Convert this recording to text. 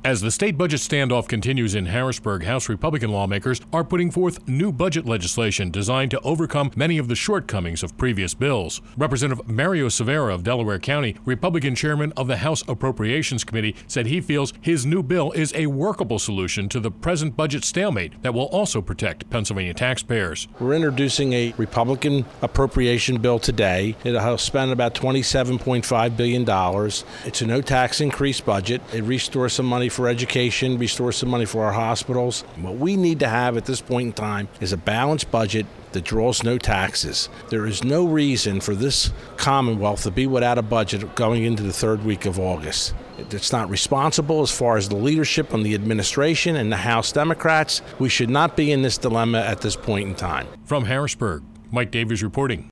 As the state budget standoff continues in Harrisburg, House Republican lawmakers are putting forth new budget legislation designed to overcome many of the shortcomings of previous bills. Representative Mario Severa of Delaware County, Republican chairman of the House Appropriations Committee, said he feels his new bill is a workable solution to the present budget stalemate that will also protect Pennsylvania taxpayers. We're introducing a Republican appropriation bill today. It'll spend about $27.5 billion. It's a no-tax increase budget. It restores some money for education, restore some money for our hospitals. What we need to have at this point in time is a balanced budget that draws no taxes. There is no reason for this Commonwealth to be without a budget going into the third week of August. It's not responsible as far as the leadership on the administration and the House Democrats. We should not be in this dilemma at this point in time. From Harrisburg, Mike Davies reporting.